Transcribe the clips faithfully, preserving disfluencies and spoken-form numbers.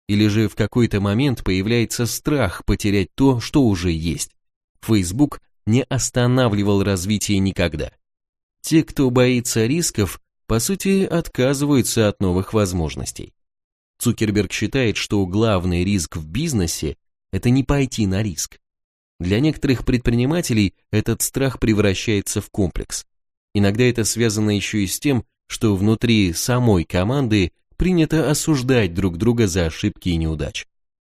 Или же в какой-то момент появляется страх потерять то, что уже есть. Facebook не останавливал развитие никогда. Те, кто боится рисков, по сути, отказываются от новых возможностей. Цукерберг считает, что главный риск в бизнесе – это не пойти на риск. Для некоторых предпринимателей этот страх превращается в комплекс. Иногда это связано еще и с тем, что внутри самой команды принято осуждать друг друга за ошибки и неудачи.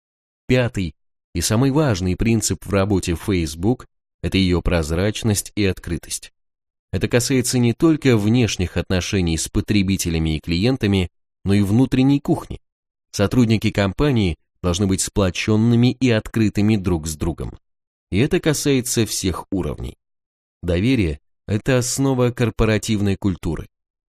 Пятый и самый важный принцип в работе Facebook – это ее прозрачность и открытость. Это касается не только внешних отношений с потребителями и клиентами, но и внутренней кухни. Сотрудники компании должны быть сплоченными и открытыми друг с другом. И это касается всех уровней. Доверие – это основа корпоративной культуры.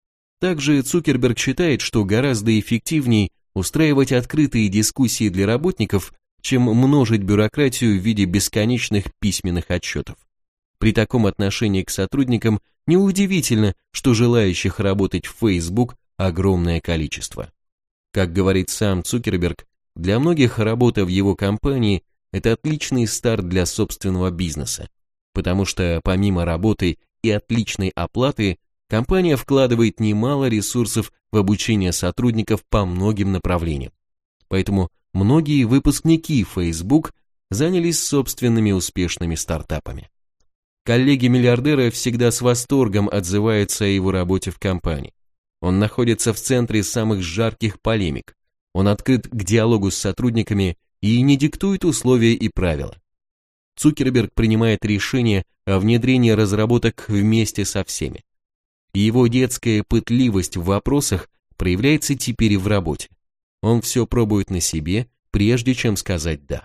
Также Цукерберг считает, что гораздо эффективнее устраивать открытые дискуссии для работников, чем множить бюрократию в виде бесконечных письменных отчетов. При таком отношении к сотрудникам неудивительно, что желающих работать в Facebook огромное количество. Как говорит сам Цукерберг, для многих работа в его компании – это отличный старт для собственного бизнеса, потому что помимо работы и отличной оплаты, компания вкладывает немало ресурсов в обучение сотрудников по многим направлениям. Поэтому многие выпускники Facebook занялись собственными успешными стартапами. Коллеги миллиардера всегда с восторгом отзываются о его работе в компании. Он находится в центре самых жарких полемик. Он открыт к диалогу с сотрудниками и не диктует условия и правила. Цукерберг принимает решение о внедрении разработок вместе со всеми. И его детская пытливость в вопросах проявляется теперь и в работе. Он все пробует на себе, прежде чем сказать «да».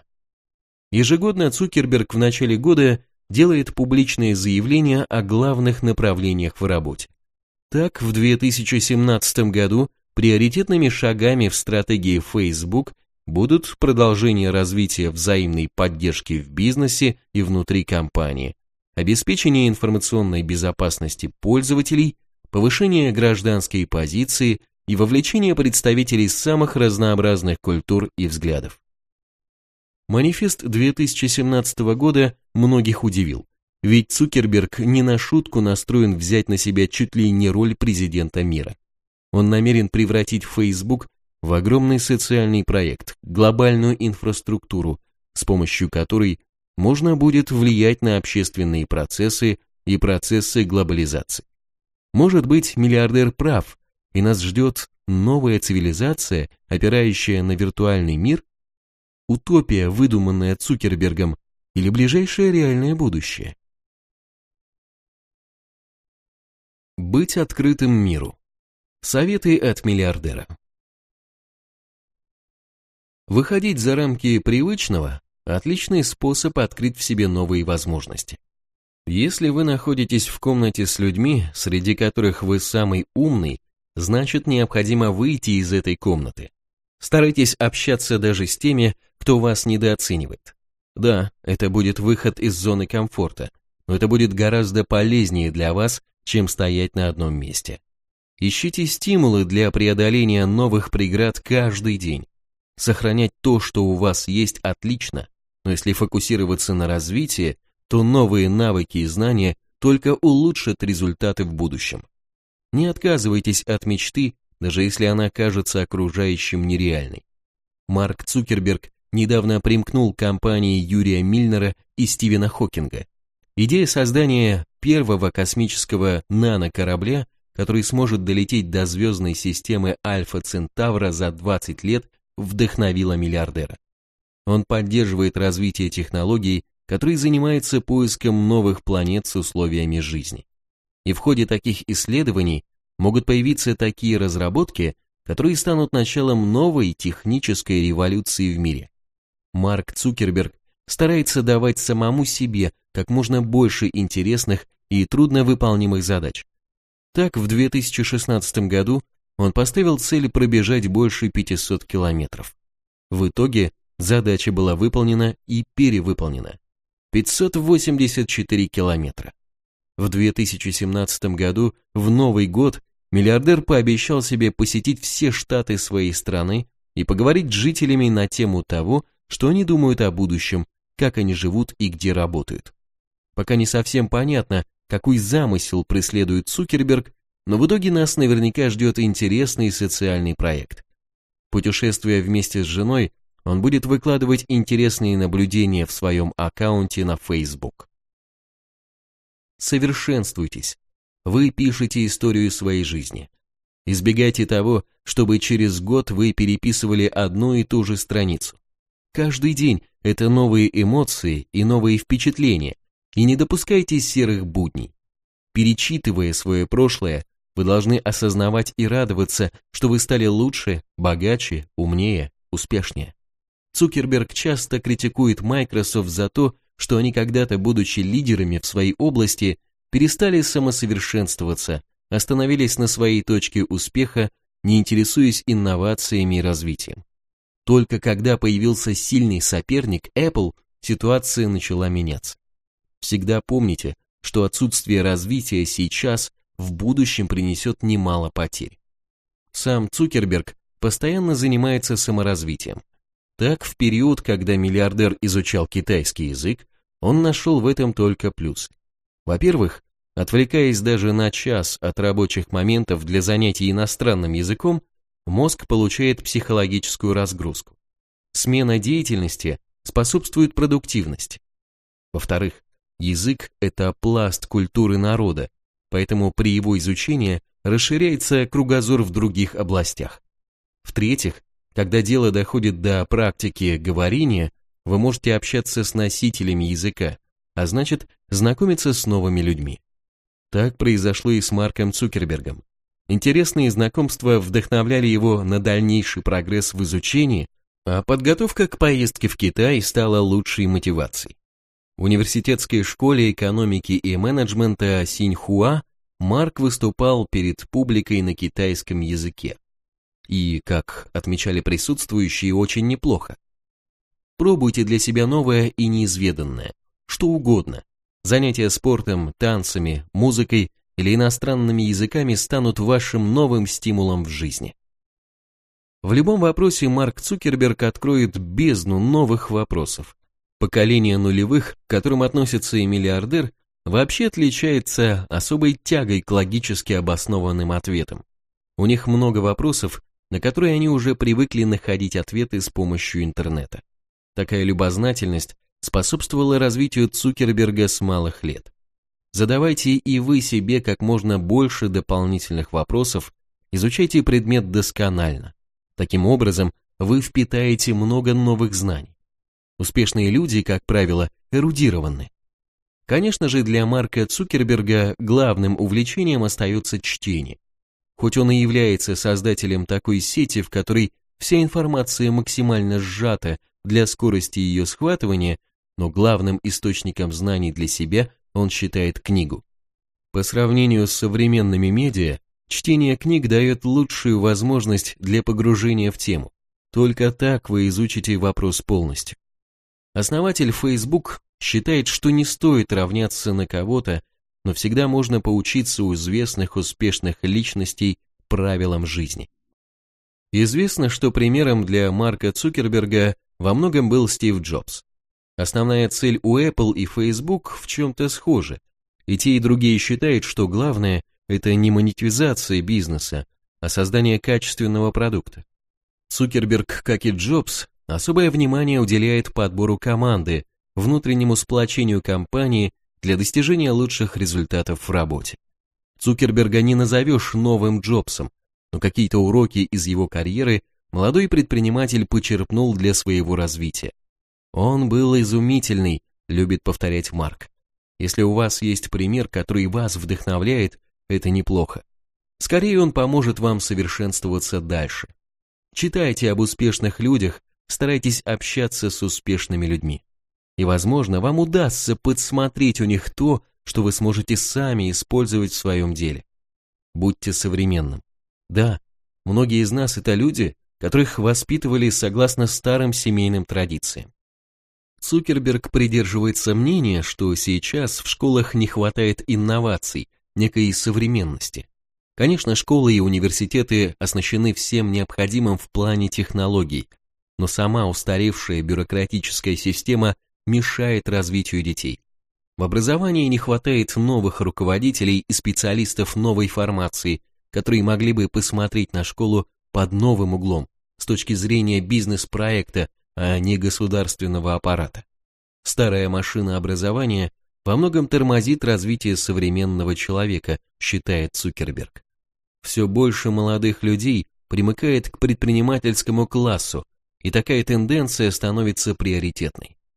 Ежегодно Цукерберг в начале года делает публичные заявления о главных направлениях в работе. Так, в две тысячи семнадцатом году приоритетными шагами в стратегии Facebook будут продолжение развития взаимной поддержки в бизнесе и внутри компании, обеспечение информационной безопасности пользователей, повышение гражданской позиции и вовлечение представителей самых разнообразных культур и взглядов. Манифест две тысячи семнадцатого года многих удивил, ведь Цукерберг не на шутку настроен взять на себя чуть ли не роль президента мира. Он намерен превратить Facebook в огромный социальный проект, глобальную инфраструктуру, с помощью которой можно будет влиять на общественные процессы и процессы глобализации. Может быть, миллиардер прав, и нас ждет новая цивилизация, опирающая на виртуальный мир? Утопия, выдуманная Цукербергом, или ближайшее реальное будущее? Быть открытым миру. Советы от миллиардера. Выходить за рамки привычного – отличный способ открыть в себе новые возможности. Если вы находитесь в комнате с людьми, среди которых вы самый умный, значит необходимо выйти из этой комнаты. Старайтесь общаться даже с теми, кто вас недооценивает. Да, это будет выход из зоны комфорта, но это будет гораздо полезнее для вас, чем стоять на одном месте. Ищите стимулы для преодоления новых преград каждый день. Сохранять то, что у вас есть, отлично, но если фокусироваться на развитии, то новые навыки и знания только улучшат результаты в будущем. Не отказывайтесь от мечты, даже если она кажется окружающим нереальной. Марк Цукерберг недавно примкнул к компании Юрия Мильнера и Стивена Хокинга. Идея создания первого космического нанокорабля, который сможет долететь до звездной системы Альфа Центавра за двадцать лет, вдохновила миллиардера. Он поддерживает развитие технологий, который занимается поиском новых планет с условиями жизни. И в ходе таких исследований могут появиться такие разработки, которые станут началом новой технической революции в мире. Марк Цукерберг старается давать самому себе как можно больше интересных и трудновыполнимых задач. Так, в две тысячи шестнадцатом году он поставил цель пробежать больше пятисот километров. В итоге задача была выполнена и перевыполнена. пятьсот восемьдесят четыре километра. В две тысячи семнадцатом году, в Новый год, миллиардер пообещал себе посетить все штаты своей страны и поговорить с жителями на тему того, что они думают о будущем, как они живут и где работают. Пока не совсем понятно, какой замысел преследует Цукерберг, но в итоге нас наверняка ждет интересный социальный проект. Путешествуя вместе с женой, он будет выкладывать интересные наблюдения в своем аккаунте на Facebook. Совершенствуйтесь. Вы пишете историю своей жизни. Избегайте того, чтобы через год вы переписывали одну и ту же страницу. Каждый день это новые эмоции и новые впечатления, и не допускайте серых будней. Перечитывая свое прошлое, вы должны осознавать и радоваться, что вы стали лучше, богаче, умнее, успешнее. Цукерберг часто критикует Microsoft за то, что они когда-то, будучи лидерами в своей области, перестали самосовершенствоваться, остановились на своей точке успеха, не интересуясь инновациями и развитием. Только когда появился сильный соперник Apple, ситуация начала меняться. Всегда помните, что отсутствие развития сейчас в будущем принесет немало потерь. Сам Цукерберг постоянно занимается саморазвитием. Так, в период, когда миллиардер изучал китайский язык, он нашел в этом только плюсы. Во-первых, отвлекаясь даже на час от рабочих моментов для занятий иностранным языком, мозг получает психологическую разгрузку. Смена деятельности способствует продуктивности. Во-вторых, язык – это пласт культуры народа, поэтому при его изучении расширяется кругозор в других областях. В-третьих, когда дело доходит до практики говорения, вы можете общаться с носителями языка, а значит, знакомиться с новыми людьми. Так произошло и с Марком Цукербергом. Интересные знакомства вдохновляли его на дальнейший прогресс в изучении, а подготовка к поездке в Китай стала лучшей мотивацией. В университетской школе экономики и менеджмента Синьхуа Марк выступал перед публикой на китайском языке. И, как отмечали присутствующие, очень неплохо. Пробуйте для себя новое и неизведанное, что угодно. Занятия спортом, танцами, музыкой или иностранными языками станут вашим новым стимулом в жизни. В любом вопросе Марк Цукерберг откроет бездну новых вопросов. Поколение нулевых, к которым относится и миллиардер, вообще отличается особой тягой к логически обоснованным ответам. У них много вопросов, на которые они уже привыкли находить ответы с помощью интернета. Такая любознательность способствовала развитию Цукерберга с малых лет. Задавайте и вы себе как можно больше дополнительных вопросов, изучайте предмет досконально. Таким образом, вы впитаете много новых знаний. Успешные люди, как правило, эрудированы. Конечно же, для Марка Цукерберга главным увлечением остается чтение. Хоть он и является создателем такой сети, в которой вся информация максимально сжата для скорости ее схватывания, но главным источником знаний для себя он считает книгу. По сравнению с современными медиа, чтение книг дает лучшую возможность для погружения в тему. Только так вы изучите вопрос полностью. Основатель Facebook считает, что не стоит равняться на кого-то, но всегда можно поучиться у известных успешных личностей правилам жизни. Известно, что примером для Марка Цукерберга во многом был Стив Джобс. Основная цель у Apple и Facebook в чем-то схожа, и те и другие считают, что главное – это не монетизация бизнеса, а создание качественного продукта. Цукерберг, как и Джобс, особое внимание уделяет подбору команды, внутреннему сплочению компании для достижения лучших результатов в работе. Цукерберга не назовешь новым Джобсом, но какие-то уроки из его карьеры молодой предприниматель почерпнул для своего развития. Он был изумительный, любит повторять Марк. Если у вас есть пример, который вас вдохновляет, это неплохо. Скорее он поможет вам совершенствоваться дальше. Читайте об успешных людях, старайтесь общаться с успешными людьми. И, возможно, вам удастся подсмотреть у них то, что вы сможете сами использовать в своем деле. Будьте современным. Да, многие из нас это люди, которых воспитывали согласно старым семейным традициям. Цукерберг придерживается мнения, что сейчас в школах не хватает инноваций, некой современности. Конечно, школы и университеты оснащены всем необходимым в плане технологий, но сама устаревшая бюрократическая система мешает развитию детей. В образовании не хватает новых руководителей и специалистов новой формации, которые могли бы посмотреть на школу под новым углом, с точки зрения бизнес-проекта, а не государственного аппарата. Старая машина образования во многом тормозит развитие современного человека, считает Цукерберг. Все больше молодых людей примыкает к предпринимательскому классу, и такая тенденция становится приоритетной.